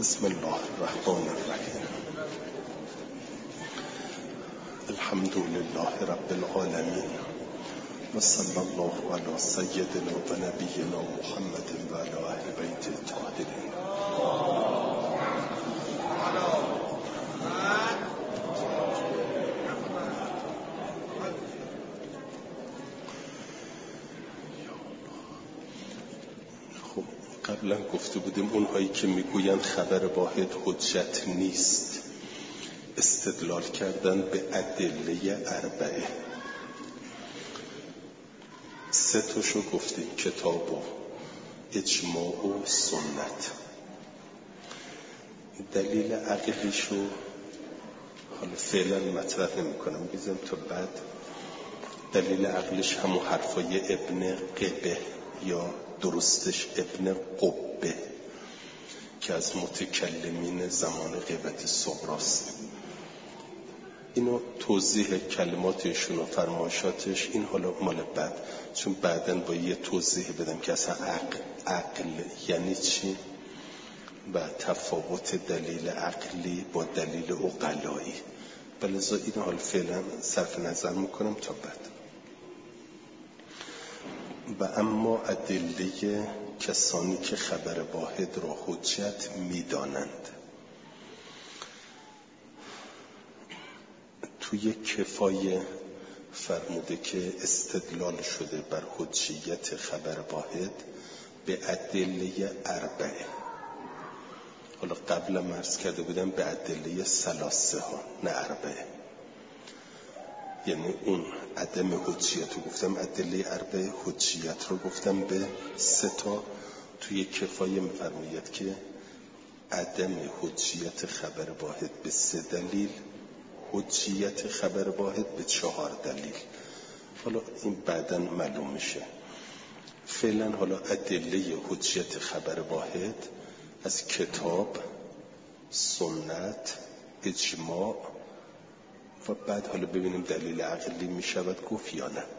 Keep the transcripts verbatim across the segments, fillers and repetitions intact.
بسم الله الرحمن الرحیم. الحمد لله رب العالمین و صلی الله علی سیدنا و نبینا محمد و علی اهل بیت الطاهرین. خب قبلا گفته بودیم اونهایی که میگویند خبر واحد حجت نیست استدلال کردن به ادله اربعه. سه تاشو گفتیم، کتاب و اجماع و سنت. دلیل عقلیشو حالا فعلا مطرح نمی کنم، بیزم تا بعد. دلیل عقلیش همون حرفای ابن قبه یا درستش ابن قبه که از متکلمین زمان غیبت صغراست. اینو توضیح کلماتشون و فرمایشاتش این حالا مال بعد، چون بعداً با یه توضیح بدم که اصلا عقل, عقل یعنی چی و تفاوت دلیل عقلی با دلیل عقلایی. بلذا اینو حالا فعلا صرف نظر میکنم تا بعد. و اما ادله کسانی که خبر واحد را حجت میدانند. توی کفایه فرموده که استدلال شده بر حجیت خبر واحد به ادله اربعه. حالا قبل مرز کرده بودم به ادله ثلاثه ها نه اربعه، یعنی اون عدم حجیت رو گفتم، ادله اربعه حجیت رو گفتم به سه تا. توی کفایه میفرماید که عدم حجیت خبر واحد به سه دلیل، حجیت خبر واحد به چهار دلیل. حالا این بعداً معلوم میشه. فعلا حالا ادله حجیت خبر واحد از کتاب، سنت، اجماع و بعد حالا ببینیم دلیل عقلی میشود گفت یا نه.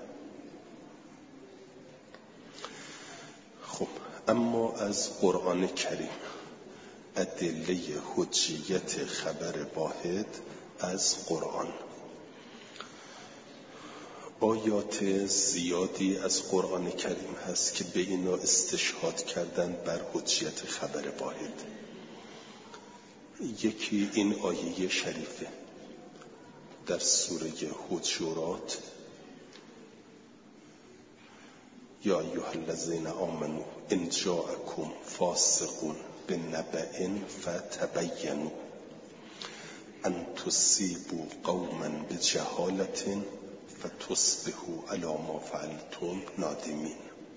خب اما از قرآن کریم ادله حجیت خبر واحد از قرآن. آیات زیادی از قرآن کریم هست که به اینا استشهاد کردن بر حجیت خبر واحد. یکی این آیه شریفه در سوره حجرات: یا ایها الذین آمنوا ان جاءکم فاسق بنبأ فتبینوا ان تصیبوا قوما بجهالة فتصبحوا علی ما فعلتم نادمین.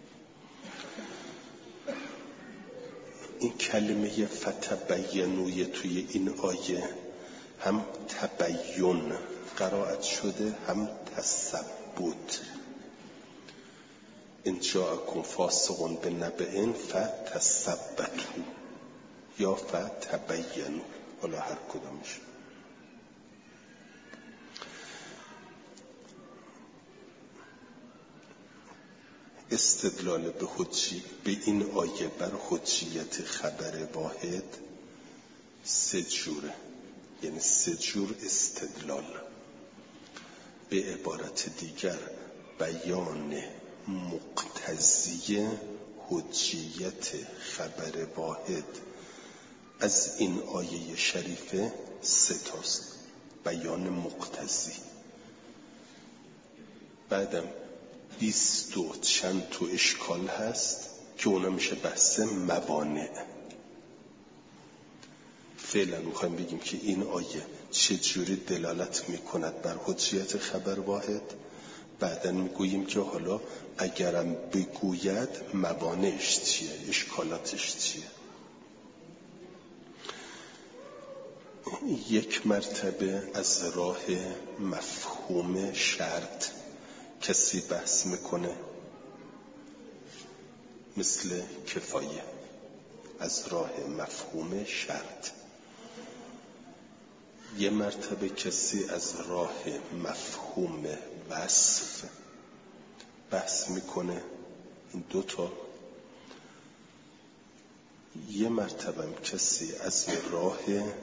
این کلمه فتبینوی توی این آیه هم تبین قرائت شده هم تثبت. ان جاءکم فاسق بنبأ فتثبتوا یا فتبینوا، حالا هر کدامش. استدلال به حجی به این آیه بر حجیت خبر واحد سه جوره، یعنی سه جور استدلال. به عبارت دیگر بیان مقتضی حجیت خبر واحد از این آیه شریفه سه تاست. بیان مقتضی. بعدم بیست و چند تو اشکال هست که اونا میشه بحث موانع. فعلا میخوایم بگیم که این آیه چجوری دلالت میکند بر حجیت خبر واحد. بعدن میگوییم که حالا اگرم بگوید موانعش چیه، اشکالاتش چیه. یک مرتبه از راه مفهوم شرط کسی بحث میکنه، مثل کفایه، از راه مفهوم شرط. یه مرتبه کسی از راه مفهوم وصف بحث میکنه. این دوتا. یه مرتبه کسی از راه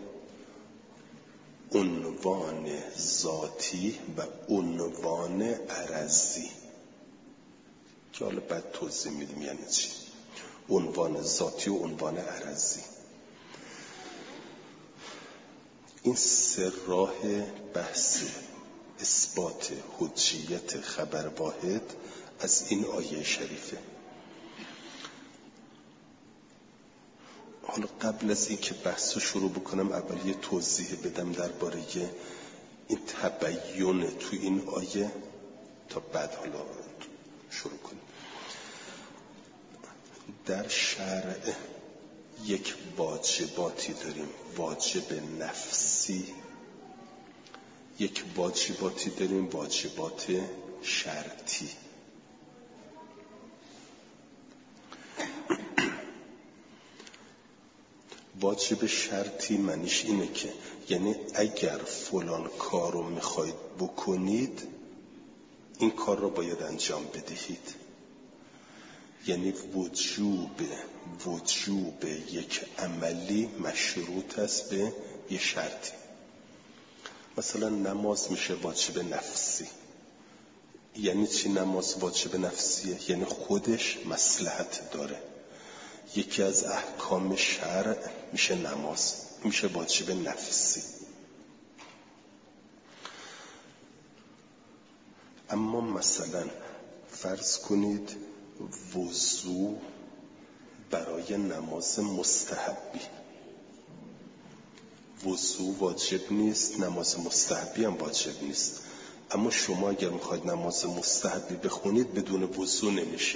عنوان ذاتی و عنوان عرضی که حالا بعد توضیح میدیم یعنی چی، عنوان ذاتی و عنوان عرضی، این سه راه بحث اثبات حجیت خبر واحد از این آیه شریفه. حالا قبل از این که بحث رو شروع بکنم اول یه توضیح بدم درباره این تبیین تو این آیه تا بعد حالا شروع کنیم. در شرع یک واجباتی داریم، واجب نفسی، یک واجباتی داریم، واجبات شرطی. واجب شرطی معنیش اینه که یعنی اگر فلان کار رو میخواید بکنید این کار رو باید انجام بدهید. یعنی وجوب وجوب یک عملی مشروط است به یه شرطی. مثلا نماز میشه واجب نفسی. یعنی چی نماز واجب نفسیه؟ یعنی خودش مصلحت داره. یکی از احکام شرع میشه نماز، میشه واجب نفسی. اما مثلا فرض کنید وضو برای نماز مستحبی، وضو واجب نیست، نماز مستحبی هم واجب نیست، اما شما اگر میخواید نماز مستحبی بخونید بدون وضو نمیشه.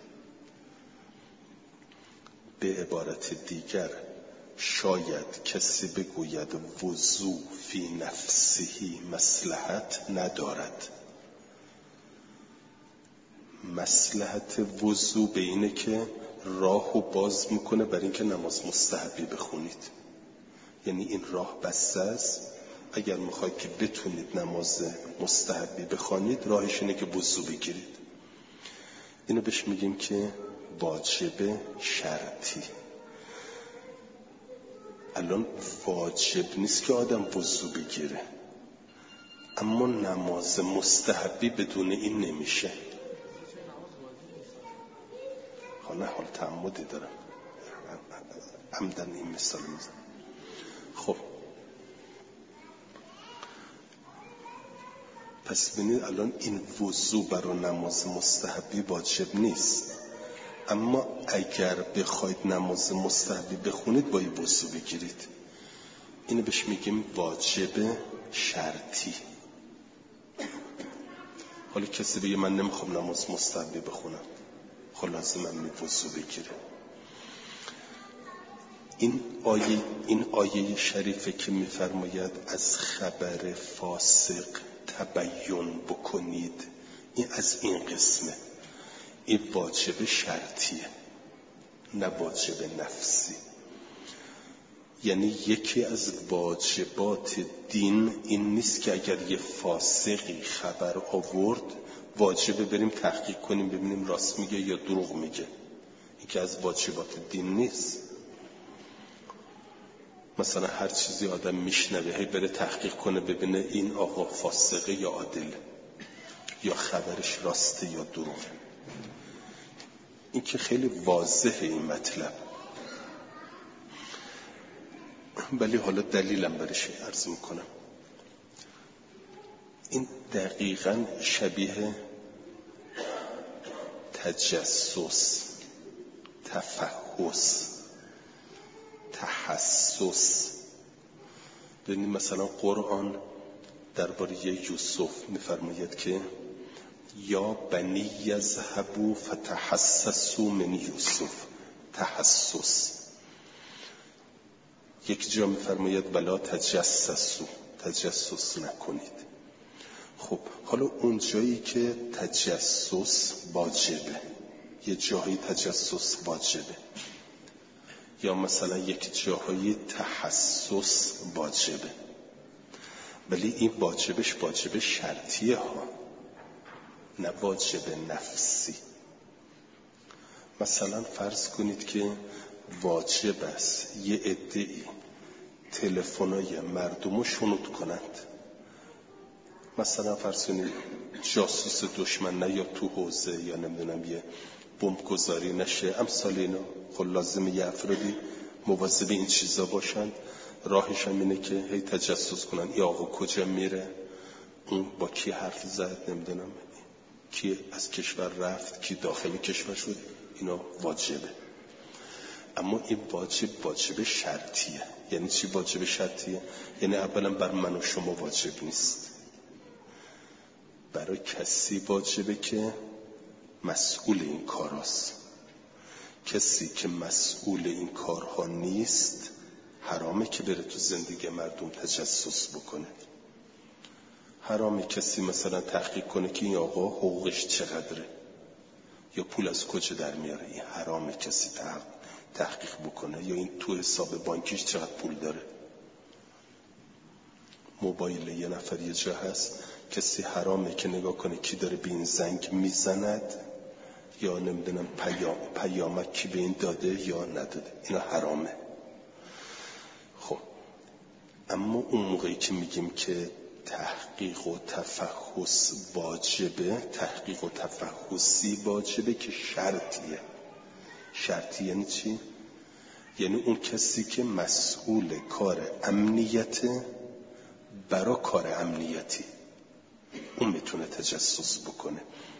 به عبارت دیگر شاید کسی بگوید وضو فی نفسهی مصلحت ندارد. مصلحت وضو به اینه که راهو باز میکنه برای اینکه نماز مستحبی بخونید. یعنی این راه بسته است، اگر میخواید که بتونید نماز مستحبی بخونید راهش اینه که وضو بگیرید. اینو بهش میگیم که واجب شرطی. الان واجب نیست که آدم وضو بگیره، اما نماز مستحبی بدون این نمیشه. نه حال تعمدی دارم، عمدن این مثال میزنم. خب پس ببینید الان این وضو برای نماز مستحبی واجب نیست، اما اگر بخواید نماز مستحبی بخونید باید وضو بگیرید. اینو بهش میگیم واجب شرطی. حالا کسی بگه من نمیخوام نماز مستحبی بخونم، خلاصه من می وضو بگیره. این آیه این آیه شریفه که میفرماید از خبر فاسق تبیین بکنید، این از این قسمه. این واجب شرطیه نه واجب نفسی. یعنی یکی از واجبات دین این نیست که اگر یه فاسقی خبر آورد واجبه بریم تحقیق کنیم ببینیم راست میگه یا دروغ میگه. این که از واجبات دین نیست. مثلا هر چیزی آدم میشنوه هی بره تحقیق کنه ببینه این آقا فاسقه یا عادله، یا خبرش راسته یا دروغه. این که خیلی واضحه این مطلب، ولی حالا دلیلم برش عرض میکنم. این دقیقاً شبیه تجسس، تفحص، تحسس. ببینید مثلا قرآن درباره یوسف میفرماید که یا بنی یذهبوا فتحسسوا من یوسف، تحسس. یک جا میفرماید ولا تجسسوا، تجسس نکنید. خب حالا اون جایی که تجسس واجبه، یه جایی تجسس واجبه، یا مثلا یک جایی تحسس واجبه، ولی این واجبش واجب شرطیه ها، نه واجب نفسی. مثلا فرض کنید که واجب است یه عده‌ای تلفن‌های مردم رو شنود کنند. مثلا فرض کنید جاسوس دشمن نیاد تو حوزه، یا نمیدونم یه بمب گذاری نشه، امثال اینا. خب لازمه یه افرادی مواظب این چیزا باشن. راهش هم اینه که هی تجسس کنن این آقا کجا میره، اون با کی حرف زد، نمیدونم کی از کشور رفت، کی داخل کشور شد. اینا واجبه. اما این واجب واجب شرطیه. یعنی چی واجب شرطیه؟ یعنی اولا بر من و شما واجب نیست، برای کسی واجبه که مسئول این کاراست. کسی که مسئول این کارها نیست حرامه که بره تو زندگی مردم تجسس بکنه. حرامه کسی مثلا تحقیق کنه که این آقا حقوقش چقدره یا پول از کجا در میاره. این حرامه کسی تحقیق بکنه. یا این تو حساب بانکیش چقدر پول داره. موبایل یه نفر یه جا هست، کسی حرامه که نگاه کنه کی داره به این زنگ میزند، یا نمیدونم پیام پیامک کی به این داده یا نداده. اینا حرامه. خب اما اون موقعی که میگیم که تحقیق و تفحص واجبه، تحقیق و تفحصی واجبه که شرطیه. شرطی یعنی چی؟ یعنی اون کسی که مسئول کار امنیت برای کار امنیتی، اون میتونه تجسس بکنه.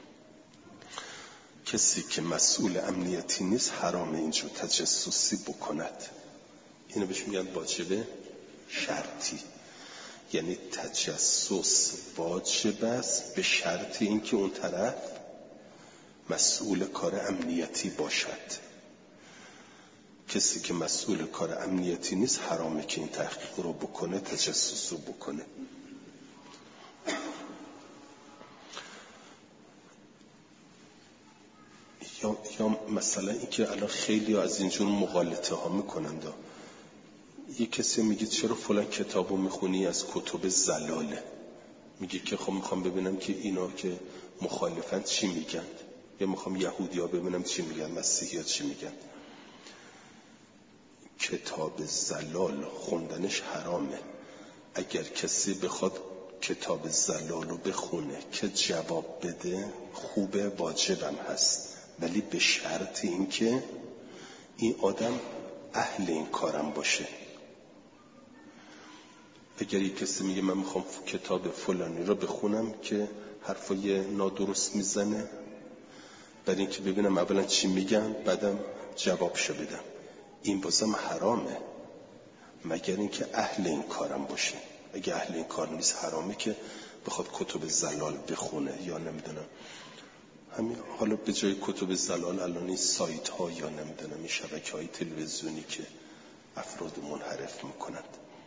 کسی که مسئول امنیتی نیست حرامه اینجور تجسسی بکند. اینو بهش میگن واجبه شرطی. یعنی تجسس واجب است به شرط اینکه اون طرف مسئول کار امنیتی باشد. کسی که مسئول کار امنیتی نیست حرامه که این تحقیق رو بکنه، تجسس رو بکنه. یا, یا مثلا اینکه الان خیلی از اینجور مغالطه ها میکنن. یه کسی میگه چرا فلان کتابو میخونی از کتب زلاله؟ میگه که خب میخوام ببینم که اینا که مخالفن چی میگن، یا میخوام یهودی ها ببینم چی میگن، مسیحی ها چی میگن. کتاب زلال خوندنش حرامه. اگر کسی بخواد کتاب زلال رو بخونه که جواب بده خوبه، واجبم هست، ولی به شرط این که این آدم اهل این کارم باشه. اگر یک کسی میگه من میخوام کتاب فلانی رو بخونم که حرفای نادرست میزنه، برای اینکه ببینم اولا چی میگن بعدم جوابشو بدم، این بازم حرامه، مگر اینکه اهل این کارم باشه. اگه اهل این کار نیست حرامه که بخواد کتب زلال بخونه. یا نمیدونم همین حالا به جای کتب زلال الان این سایت ها یا نمیدونم این شبکه های تلویزیونی که افراد منحرف میکنند.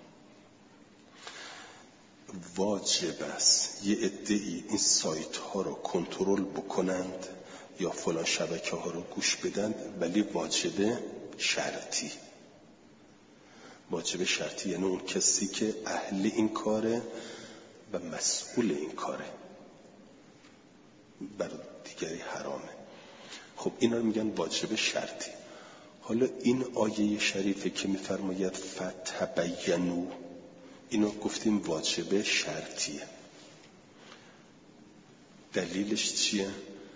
واجب است یه عده‌ای این سایت ها رو کنترل بکنند یا فلان شبکه ها رو گوش بدند، ولی واجب شرطی. واجب شرطی یعنی اون کسی که اهل این کاره و مسئول این کاره، بر دیگری حرامه. خب اینا رو میگن واجب شرطی. حالا این آیه شریفه که میفرماید فتبینوا، اینو گفتیم واجب شرطیه. دلیلش چیه؟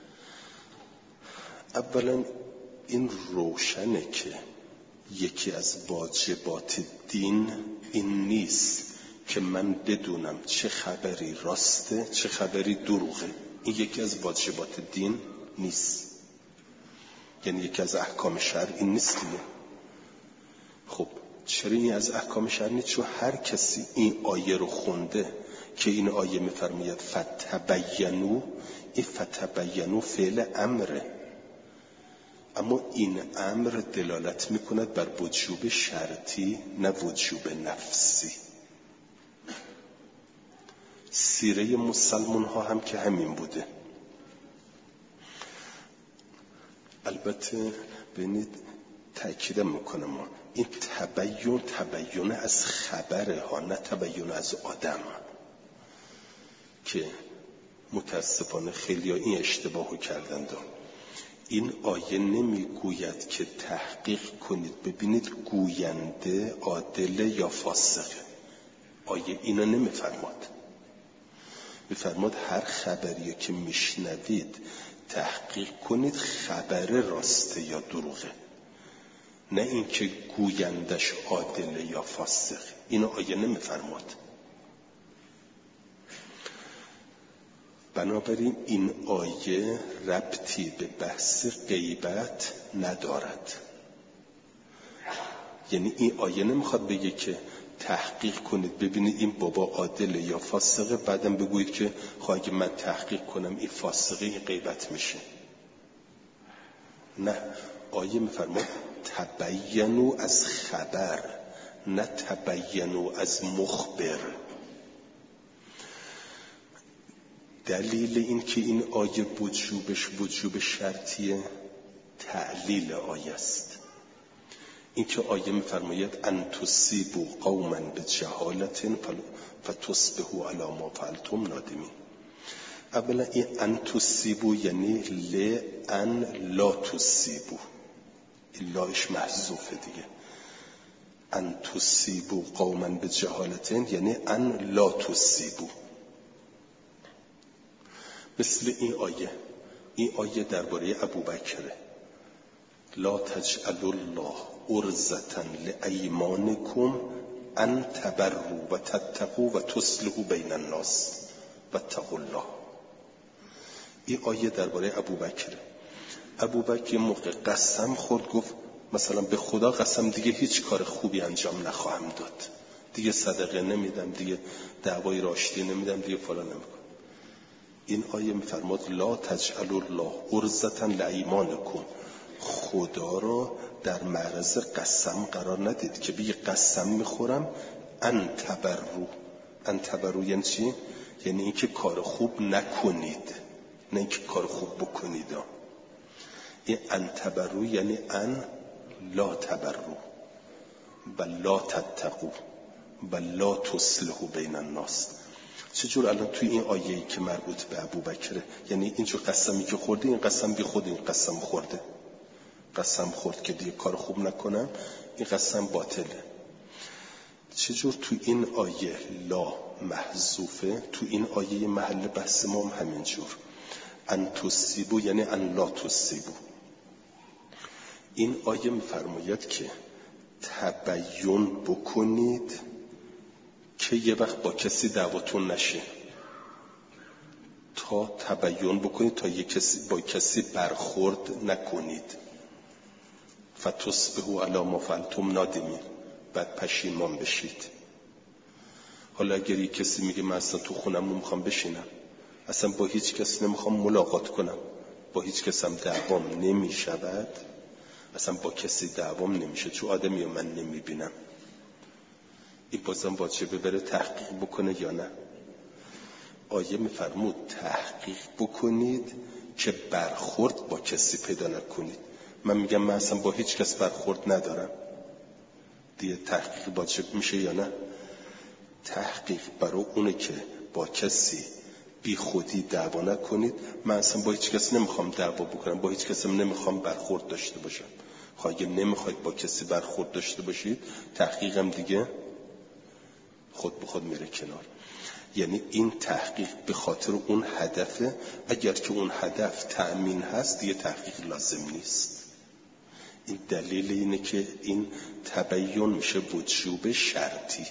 اولا این روشنه که یکی از واجبات دین این نیست که من بدونم چه خبری راسته چه خبری دروغه. این یکی از واجبات دین نیست، یعنی یکی از احکام شرع این نیست دیگه. خب چرا این از احکام شرع نیست؟ چون هر کسی این آیه رو خونده که این آیه میفرماید فتبینوا، این فتبینوا فعل امره، اما این امر دلالت میکند بر وجوب شرطی نه وجوب نفسی. سیره مسلمان ها هم که همین بوده. البته ببینید تأکید میکنم این تبیین تبیین از خبره ها، نه تبیین از آدم، که متاسفانه خیلی ها این اشتباهو کردند. این آیه نمیگوید که تحقیق کنید ببینید گوینده عادل یا فاسقه. آیه اینا نمیفرماد. میفرماد هر خبری که میشنوید تحقیق کنید خبر راسته یا دروغه، نه اینکه گویندش عادل یا فاسق. اینو آیه نمیفرماد. بنابراین این آیه ربطی به بحث غیبت ندارد. یعنی این آیه نمیخواد بگه که تحقیق کنید ببینید این بابا عادله یا فاسقه، بعدم بگویید که خواهی که من تحقیق کنم این فاسقه این غیبت میشه. نه، آیه میفرماد تبینوا از خبر، نه تبینوا از مخبر. دلیل این که این آیه وجوبش وجوب شرطیه تعلیل آیه است. این که آیه میفرماید ان تصیبوا قوما بجهالة فتصبحوا علی ما فعلتم نادمین. اولا این ان تصیبوا یعنی لان لا تصیبوا، این لاش محذوفه دیگه. ان تصیبوا قوما بجهالة یعنی ان لا تصیبوا. مثل این آیه، این آیه درباره ابوبکره، لا تجعلوا الله عرضة لایمانکم ان تبروا و تتقوا و تصلحوا بین الناس واتقوا الله. این آیه درباره ابوبکره. ابوبکر موقع قسم خورد، گفت مثلا به خدا قسم دیگه هیچ کار خوبی انجام نخواهم داد، دیگه صدقه نمیدم، دیگه دعوای راشدی نمیدم، دیگه فلان نمیکنم. این آیه میفرماد لا تجعلوا الله عرضة لایمانکم، خدا رو در معرض قسم قرار ندید که بگی قسم میخورم ان تبروا. ان تبروا یعنی چی؟ یعنی اینکه کار خوب نکنید، نه اینکه کار خوب بکنید. این ان تبروا یعنی ان لا تبروا و لا تتقوا و لا تصلحوا بین الناس. چجور الان توی این آیه‌ای که مربوط به ابوبکره، یعنی اینجور قسمی که خورده، این قسم بی خود این قسم خورده، قسم خورد که دیگه کار خوب نکنم، این قسم باطله. چجور توی این آیه لا محذوفه، توی این آیه محل بحث ما هم همینجور. ان تصیبوا یعنی ان لا تصیبوا. این آیه میفرماید که تبیین بکنید که یه وقت با کسی دعواتون نشه. تا تبیین بکنید تا یه کسی با کسی برخورد نکنید. فتصبحوا علی ما فعلتم نادمین، بعد پشیمان بشید. حالا اگر یه کسی میگه من اصلا تو خونم نمیخوام بشینم، اصلا با هیچ کس نمیخوام ملاقات کنم، با هیچ کس هم دعوام نمیشود، اصلا با کسی دعوام نمیشه چون آدمی من نمیبینم، این بازم واجبه بره تحقیق بکنه یا نه؟ آیه میفرمود تحقیق بکنید که برخورد با کسی پیدا نکنید. من میگم من اصلا با هیچ کس برخورد ندارم، دیگه تحقیق واجب میشه یا نه؟ تحقیق برای اونه که با کسی بی خودی دعوا نکنید. من اصلا با هیچ کس نمیخوام دعوا بکنم، با هیچ کس هم نمیخوام برخورد داشته باشم. اگه نمیخواید با کسی برخورد داشته باشید، تحقیقم دیگه خود به خود میره کنار. یعنی این تحقیق به خاطر اون هدفه. اگر که اون هدف تأمین هست دیگه تحقیق لازم نیست. این دلیل اینه که این تبیین میشه وجوب شرطی.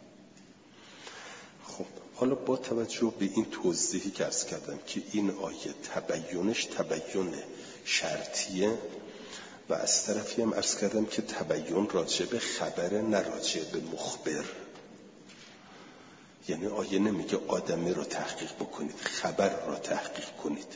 خب حالا با توجه به این توضیحی که عرض کردم که این آیه تبیینش تبیین شرطیه و از طرفی هم عرض کردم که تبیین راجع به خبره نه راجع به مخبر. یعنی آیه نمیگه آدمی رو تحقیق بکنید، خبر رو تحقیق کنید.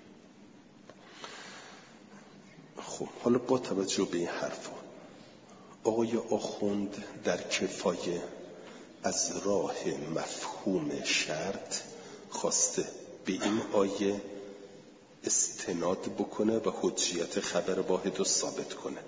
خب حالا با توجه به این حرفا آقای آخوند در کفایه از راه مفهوم شرط خواسته به این آیه استناد بکنه و حجیت خبر واحد رو ثابت کنه.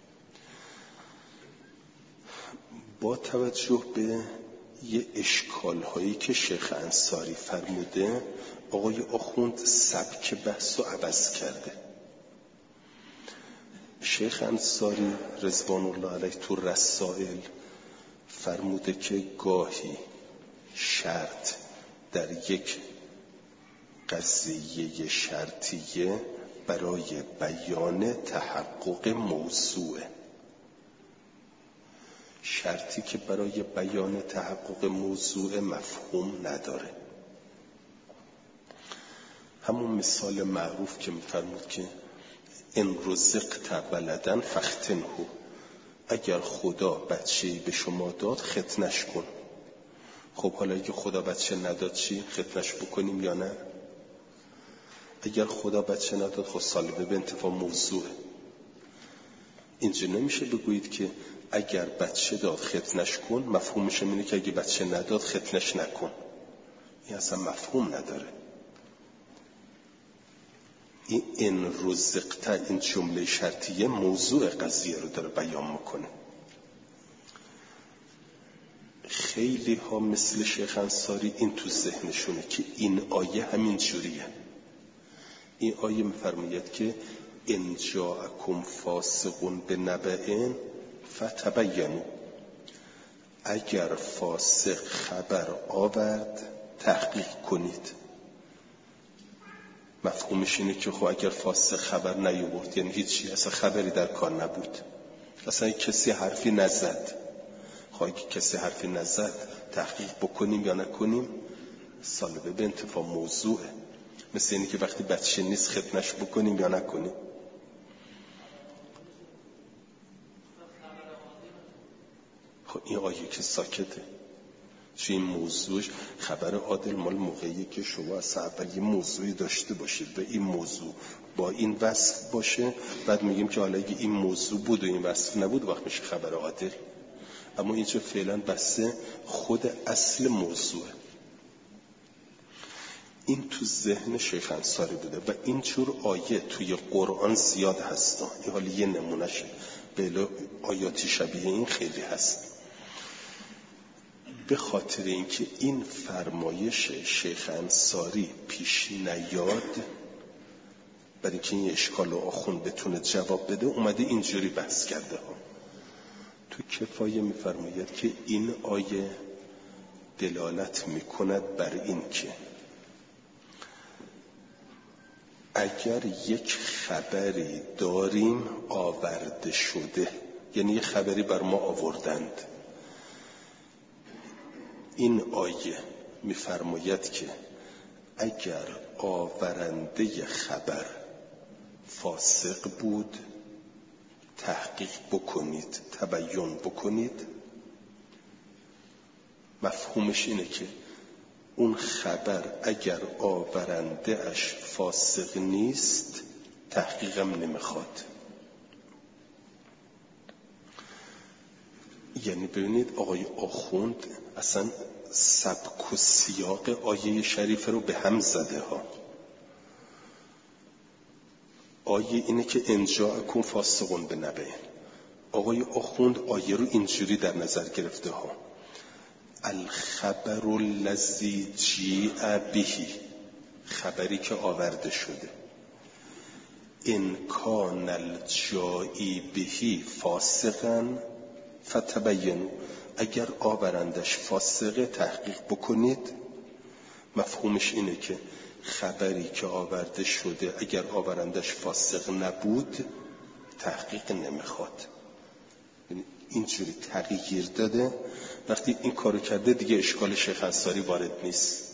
با توجه به یه اشکال هایی که شیخ انصاری فرموده، آقای آخوند سبک بحث رو عوض کرده. شیخ انصاری رضوان الله علیه تو رسائل فرموده که گاهی شرط در یک قضیه شرطیه برای بیان تحقق موضوع، شرطی که برای بیان تحقق موضوع مفهوم نداره. همون مثال معروف که می‌فرمود که ان رزقت ولدن فختنه، اگر خدا بچه‌ای به شما داد ختنش کن. خب حالا اگه خدا بچه نداد چی؟ ختنش بکنیم یا نه؟ اگر خدا بچه نداد خب سالبه به انتفاع موضوعه. اینجا نمیشه بگویید که اگر بچه داد ختنش کن، مفهومش اینه که اگه بچه نداد ختنش نکن. این اصلا مفهوم نداره. این ان رزقت، این جمله شرطیه موضوع قضیه رو داره بیان میکنه. خیلی ها مثل شیخ انصاری این تو ذهنشونه که این آیه همین جوریه. این آیه میفرماید که ان جاءکم فاسقون بنبأ فتبینوا، اگر فاسق خبر آورد تحقیق کنید. مفهومش اینه که خب اگر فاسق خبر نیاورد یعنی هیچی، اصلا خبری در کار نبود، اصلا کسی حرفی نزد. خب اگه کسی حرفی نزد تحقیق بکنیم یا نکنیم؟ سالبه به انتفاع موضوعه. مثل اینه که وقتی بچه نیست ختنش بکنیم یا نکنیم؟ خب این آیه که ساکته. چه این موضوعش خبر عادل مال موقعی که شما از اول یه موضوعی داشته باشید به این موضوع با این وصف باشه، بعد میگیم که حالا اگه این موضوع بود و این وصف نبود وقت میشه خبر عادل. اما اینجا فعلا بسته خود اصل موضوعه. این تو ذهن شیخ انصاری بوده و اینجور آیه توی قرآن زیاد هستن. این حالا یه نمونهشه، بله آیاتی شبیه این خیلی هست. به خاطر اینکه این فرمایش شیخ انصاری پیش نیاد، برای اینکه این اشکال و آخوند بتونه جواب بده، اومده اینجوری بحث کرده ها. تو کفایه میفرماید که این آیه دلالت میکند بر این که اگر یک خبری داریم آورده شده، یعنی یک خبری بر ما آوردند، این آیه میفرماید که اگر آورنده خبر فاسق بود تحقیق بکنید، تبیین بکنید. مفهومش اینه که اون خبر اگر آورنده اش فاسق نیست تحقیقم نمیخواد. یعنی ببینید آقای آخوند اصلا سبک و سیاق آیه شریفه رو به هم زده ها. آیه اینه که ان جاءکم فاسقون بنبأ. آقای آخوند آیه رو اینجوری در نظر گرفته ها: الخبر الذی جیء به، خبری که آورده شده. ان کان الجائی به فاسقا فتبینوا، اگر آورندش فاسقه تحقیق بکنید. مفهومش اینه که خبری که آورده شده اگر آورندش فاسق نبود تحقیق نمیخواد. اینجوری تغییر داده. وقتی این کارو کرده دیگه اشکال شیخ انصاری وارد نیست.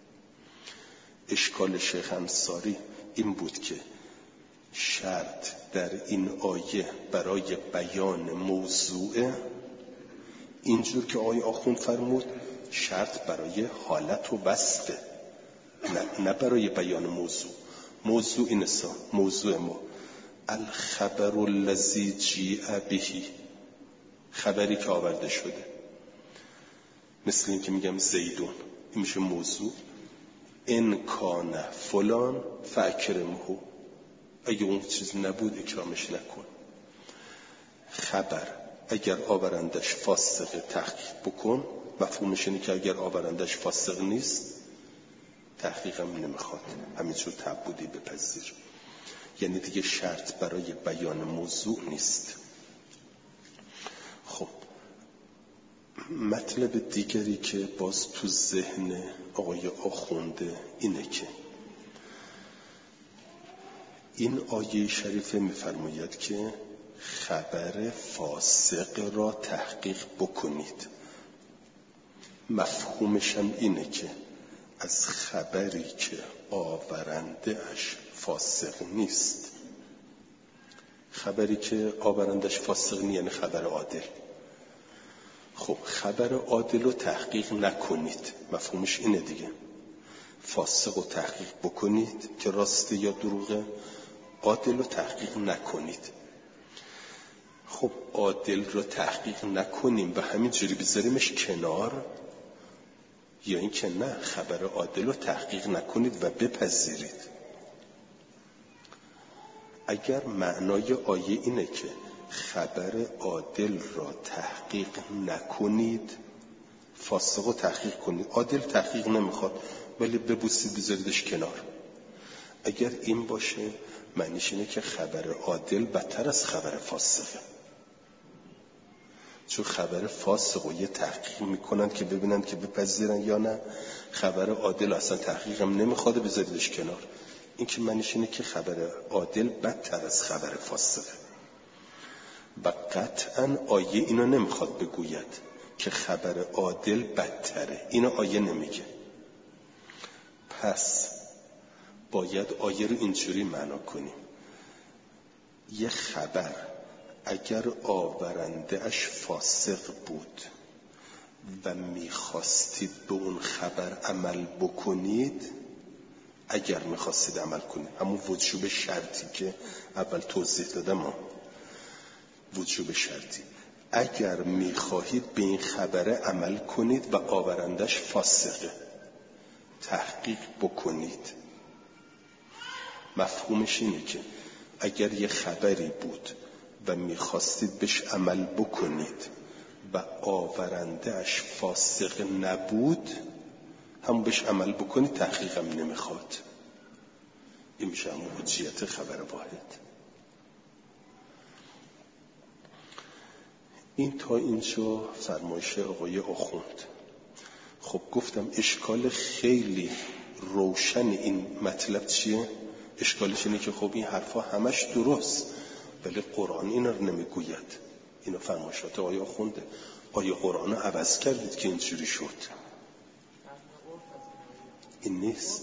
اشکال شیخ انصاری این بود که شرط در این آیه برای بیان موضوع، اینجور که آیه آخوند فرمود شرط برای حالت و وصفه، نه, نه برای بیان موضوع. موضوع این است، موضوع ما الخبر الذی جیء به، خبری که آورده شده. مثل این که میگم زیدون، این میشه موضوع. ان کان فلان فاکرمه، اگه اون چیز نبود اکرامش نکن. خبر اگر آورندش فاسق تحقیق بکن. مفهومش اینه که اگر آورندش فاسق نیست تحقیقم نمیخواد، همینجور تعبدی بپذیر. یعنی دیگه شرط برای بیان موضوع نیست. خب مطلب دیگری که باز تو ذهن آقای آخونده اینه که این آیه شریفه می‌فرماید که خبر فاسق را تحقیق بکنید. مفهومش هم اینه که از خبری که آورنده اش فاسق نیست، خبری که آورندش فاسق نیست یعنی خبر عادل. خب خبر عادل رو تحقیق نکنید، مفهومش اینه دیگه. فاسق رو تحقیق بکنید که راسته یا دروغه، عادل رو تحقیق نکنید. خب عادل رو تحقیق نکنیم و همینجوری بذاریمش کنار، یا این که نه، خبر عادل رو تحقیق نکنید و بپذیرید. اگر معنای آیه اینه که خبر عادل را تحقیق نکنید، فاسق رو تحقیق کنید. عادل تحقیق نمیخواد ولی ببوسید بذاریدش کنار. اگر این باشه معنیش اینه که خبر عادل بدتر از خبر فاسقه، چون خبر فاسق رو یه تحقیق میکنن که ببینن که بپذیرن یا نه، خبر عادل اصلا تحقیق هم نمیخواد بذاریدش کنار. این که معنیش اینه که خبر عادل بدتر از خبر فاسقه و قطعا آیه اینو نمیخواد بگوید که خبر عادل بدتره، اینو آیه نمیگه. پس باید آیه رو اینجوری معنا کنیم: یه خبر اگر آورنده اش فاسق بود و میخواستید به اون خبر عمل بکنید، اگر میخواستید عمل کنید، همون وجوب شرطی که اول توضیح دادم، هم وجوب شرطی، اگر میخواهید به این خبر عمل کنید و آورندش فاسقه، تحقیق بکنید. مفهومش اینه که اگر یه خبری بود و میخواستید بهش عمل بکنید و آورندهش فاسق نبود، هم بهش عمل بکنید، تحقیقم نمیخواد. این میشه همون حجیت خبر واحد. این تا اینجا فرمایش آقای آخوند. خب گفتم اشکال خیلی روشن این مطلب چیه؟ اشکالش اینه که خب این حرفا همش درست ولی قرآن اینا رو نمیگوید. اینا فرمایشات آقای آخونده. آیا قرآن رو عوض کردید که اینجوری شد؟ این نیست.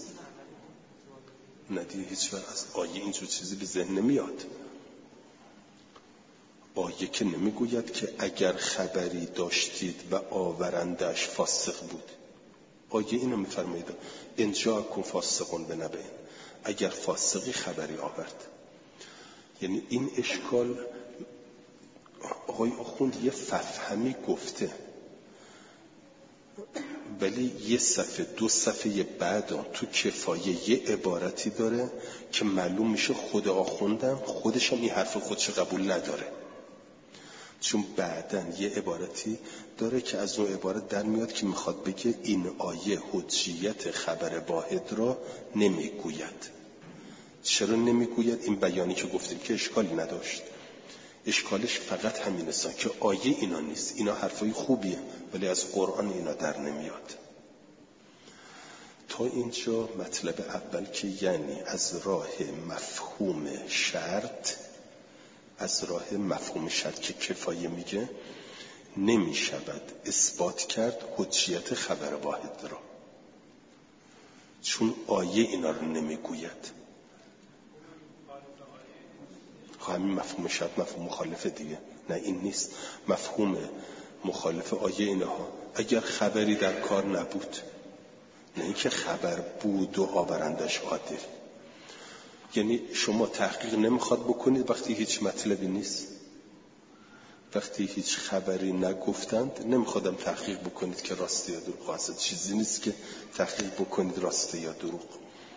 ندیه هیچ وقت از آیه اینجور چیزی به ذهن نمیاد. آیه که نمیگوید که اگر خبری داشتید و آورندش فاسق بود. آیه اینو میفرماید: ان جاءکم فاسقون بنبأ، اگر فاسقی خبری آورد. یعنی این اشکال آقای آخوند یه ففهمی گفته، ولی یه صفحه دو صفحه بعد تو کفایه یه عبارتی داره که معلوم میشه خود آخوندم خودش هم این حرف خودش قبول نداره، چون بعدن یه عبارتی داره که از اون عبارت در میاد که میخواد بگه این آیه حجیت خبر واحد را نمیگوید. چرا نمیگوید؟ این بیانی که گفتیم که اشکالی نداشت. اشکالش فقط همین است که آیه اینا نیست. اینا حرفای خوبیه ولی از قرآن اینا در نمیاد. تا اینجا مطلب اول که یعنی از راه مفهوم شرط، از راه مفهوم شرط که کفایه میگه، نمی شود اثبات کرد حجیت خبر واحد را، چون آیه اینا رو نمیگوید. همین مفهوم شرط مفهوم مخالفه دیگه. نه این نیست. مفهوم مخالف آیه اینها اگر خبری در کار نبود، نه اینکه خبر بود و آورندش عادل. یعنی شما تحقیق نمیخواد بکنید وقتی هیچ مطلبی نیست، وقتی هیچ خبری نگفتند نمیخوادم تحقیق بکنید که راسته یا دروغ. اصلا چیزی نیست که تحقیق بکنید راسته یا دروغ.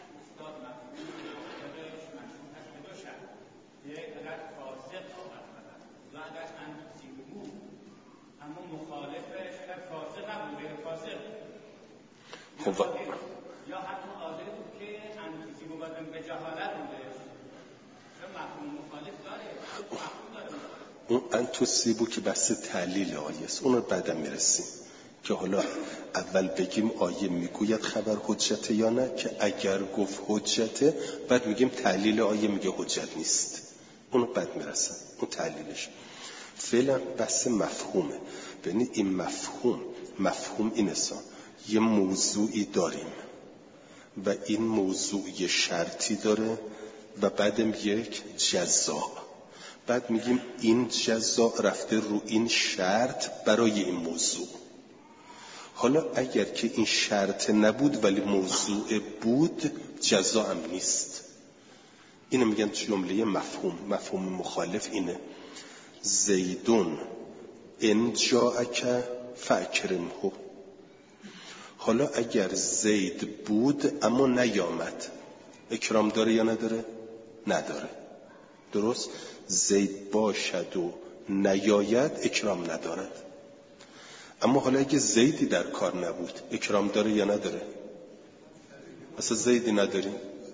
خب یا حتی عادل بود که انتوزی بود به جهالت بوده. اون انتوسیبو که بحث تعلیل آیه است، اون رو بعدا میرسیم که حالا اول بگیم آیه میگوید خبر حجته یا نه، که اگر گفت حجته بعد میگیم تعلیل آیه میگه حجت نیست، اون رو بعد میرسن اون تعلیلش. فعلا بحث مفهومه. ببینید این مفهوم مفهوم این است، یه موضوعی داریم و این موضوع یه شرطی داره و بعدم یک جزا، بعد میگیم این جزا رفته رو این شرط برای این موضوع. حالا اگر که این شرط نبود ولی موضوع بود، جزا هم نیست. اینو میگن جمله مفهوم. مفهوم مخالف اینه: زیدون ان جاءک فاکرمه. حالا اگر زید بود اما نیامد، اکرام داره یا نداره؟ نداره. درست؟ زید باشد و نیاید اکرام ندارد. اما حالا اگه زیدی در کار نبود، اکرام داره یا نداره؟ اصلا زیدی نداریم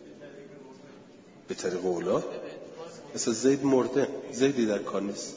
به طریق اولاد، اصلا زید مرده، زیدی در کار نیست.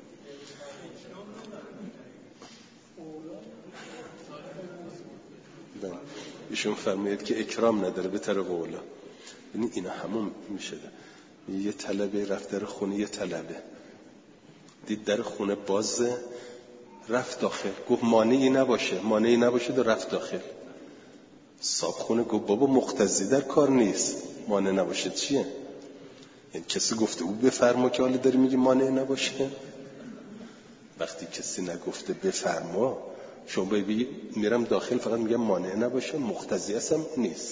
ایشون فرماید که اکرام نداره به طریق اولاد. یعنی اینا همون میشه. یه طلبه رفت در خونه یه طلبه، دید در خونه بازه، رفت داخل، گفت مانعی نباشه، مانعی نباشه و رفت داخل. صاحب خونه گفت بابا مقتضی در کار نیست، مانع نباشه چیه؟ یعنی کسی گفته او بفرما که حالا داری میگی مانع نباشه؟ وقتی کسی نگفته بفرما، شما بگی میرم داخل فقط میگم مانع نباشه، مقتضی اصلا نیست.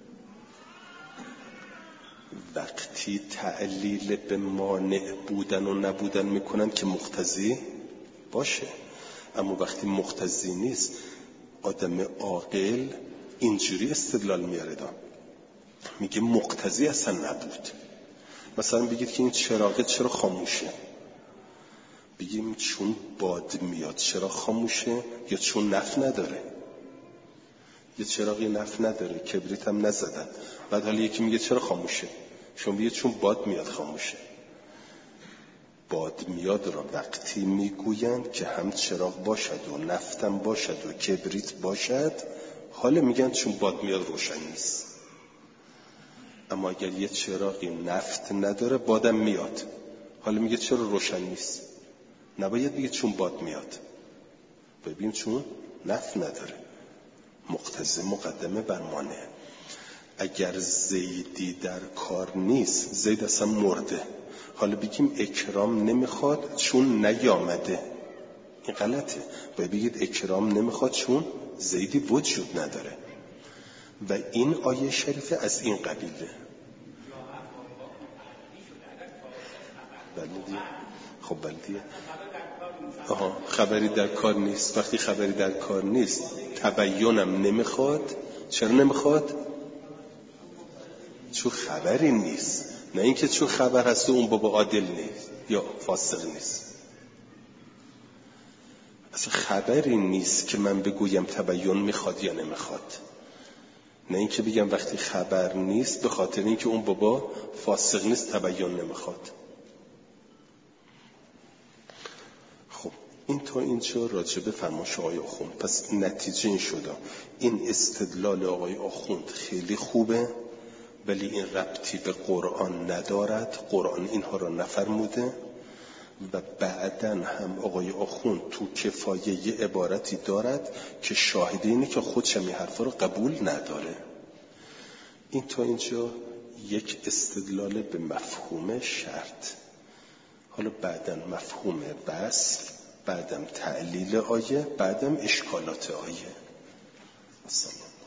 وقتی تعلیل به مانع بودن و نبودن میکنن که مقتضی باشه، اما وقتی مقتضی نیست آدم عاقل اینجوری استدلال میاره، دا میگه مقتضی اصلا نبود. مثلا بگید که این چراغ چرا خاموشه؟ بگیم چون باد میاد چرا خاموشه، یا چون نفت نداره؟ یه چراغی نفت نداره، کبریت هم نزدن، بعد حالا یکی میگه چرا خاموشه؟ شما بگید چون باد میاد خاموشه. باد میاد را وقتی میگویند که هم چراغ باشد و نفتم باشد و کبریت باشد، حالا میگن چون باد میاد روشن نیست. اما اگر یه چراغی نفت نداره بادم میاد، حالا میگه چرا روشن نیست؟ نباید بگه چون باد میاد، ببین چون نفت نداره. مقتضی مقدمه بر مانع. اگر زیدی در کار نیست، زید اصلا مرده، حالا بگیم اکرام نمیخواد چون نیامده، این غلطه. باید بگید اکرام نمیخواد چون زیدی وجود نداره. و این آیه شریفه از این قبیله. بله دیگه. خب بله دیگه. آها، خبری در کار نیست. وقتی خبری در کار نیست تبینم نمیخواد. چرا نمیخواد؟ چون خبری نیست، نه اینکه چون خبر هست اون بابا عادل نیست یا فاسق نیست. اصلا خبری نیست که من بگویم تبین میخواد یا نمیخواد، نه اینکه بگم وقتی خبر نیست به خاطر اینکه اون بابا فاسق نیست تبین نمیخواد. خب این تا اینجا راجع به فرمایش آقای آخوند. پس نتیجه این شده این استدلال آقای آخوند خیلی خوبه، ولی این ربطی به قرآن ندارد، قرآن اینها را نفرموده. و بعداً هم آقای آخوند تو کفایه یه عبارتی دارد که شاهد اینه که خودش این حرفا رو قبول نداره. این تا اینجا یک استدلال به مفهوم شرط. حالا بعداً مفهوم وصل، بعداً تعلیل آیه، بعداً اشکالات آیه. السلام.